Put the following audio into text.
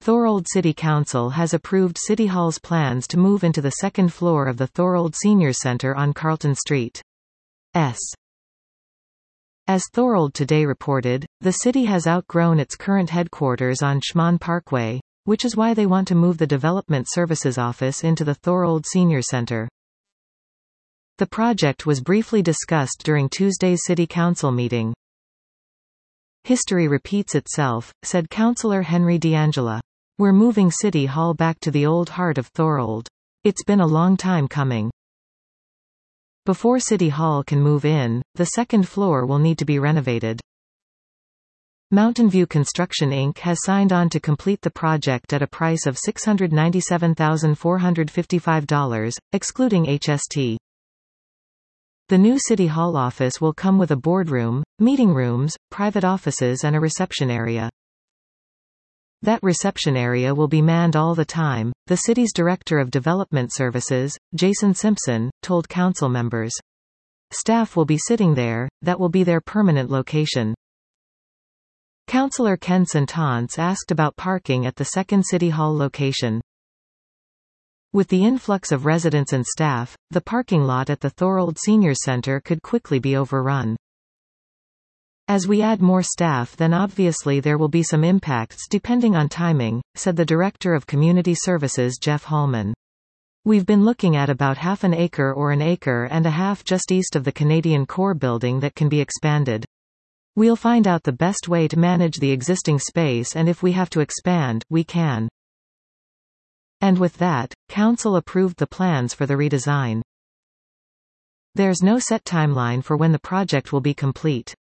Thorold City Council has approved City Hall's plans to move into the second floor of the Thorold Senior Center on Carlton Street. As Thorold Today reported, the city has outgrown its current headquarters on Schmann Parkway, which is why they want to move the Development Services Office into the Thorold Senior Center. The project was briefly discussed during Tuesday's City Council meeting. "History repeats itself," said Councillor Henry D'Angela. "We're moving City Hall back to the old heart of Thorold. It's been a long time coming. Before City Hall can move in, the second floor will need to be renovated." Mountain View Construction Inc. has signed on to complete the project at a price of $697,455, excluding HST. The new City Hall office will come with a boardroom, meeting rooms, private offices and a reception area. That reception area will be manned all the time, the city's Director of Development Services, Jason Simpson, told council members. Staff will be sitting there, that will be their permanent location. Councillor Ken Santance asked about parking at the second City Hall location. With the influx of residents and staff, the parking lot at the Thorold Senior Center could quickly be overrun. "As we add more staff, then obviously there will be some impacts depending on timing," said the Director of Community Services Jeff Hallman. "We've been looking at about half an acre or an acre and a half just east of the Canadian Core building that can be expanded. We'll find out the best way to manage the existing space, and if we have to expand, we can." And with that, Council approved the plans for the redesign. There's no set timeline for when the project will be complete.